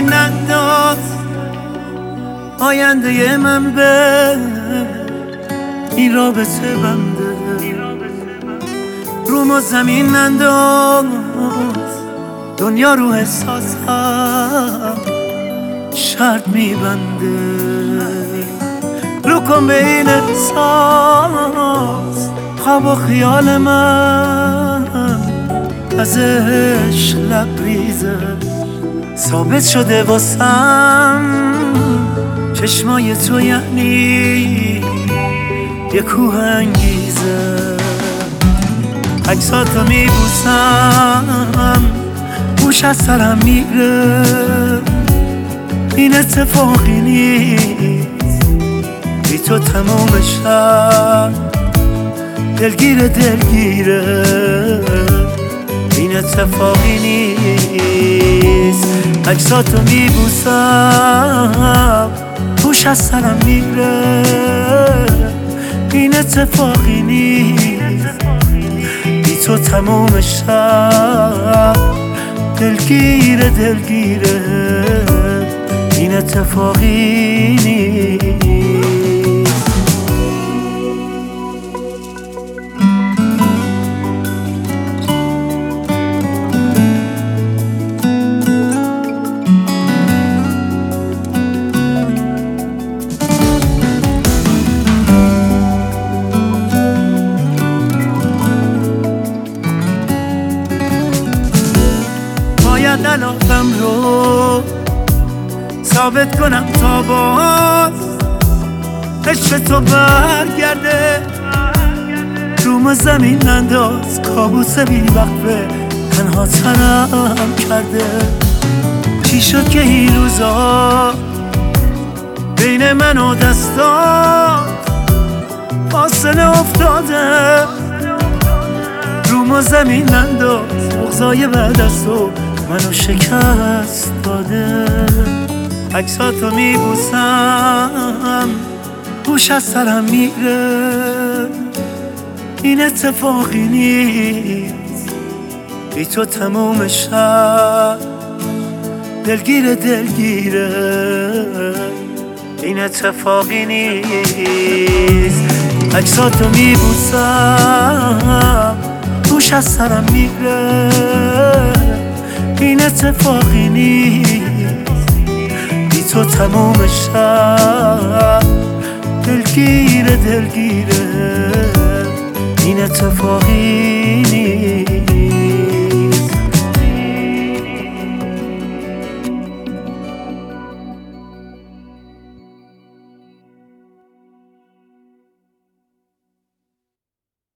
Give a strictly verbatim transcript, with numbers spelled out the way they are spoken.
ننداز آینده من به این رابطه بنده. روم و زمین ننداز دنیا رو احساسم شرط میبنده. رو کن به این احساس خواب و خیال من ازش لبریزه ثابت شده واسم چشمای تو یعنی یه کوه انگیزه. عکساتو میبوسم گوش از سرم میره این اتفاقی نیست بی تو تموم شب دلگیره دلگیره این اتفاقی نیست. عکساتو میبوسم گوش از سرم میره این اتفاقی نیست بی تو تموم شب دلگیره دلگیره این اتفاقی نیست. باید علاقم رو ثابت کنم تا باز عشق تو برگرده. روم و زمین ننداز کابوس بی وقفه تنها تنم کرده. چی شد که این روزا بین من و دستات فاصله افتاده. روم و زمین ننداز بغضای بعد از تو منو شکست داده. عکساتو میبوسم گوش از سرم میره این اتفاقی نیست بی تو تموم شب دلگیره دلگیره این اتفاقی نیست. عکساتو میبوسم گوش از سرم میره این اتفاقی نیست بی تو تموم شب دلگیره دلگیره این اتفاقی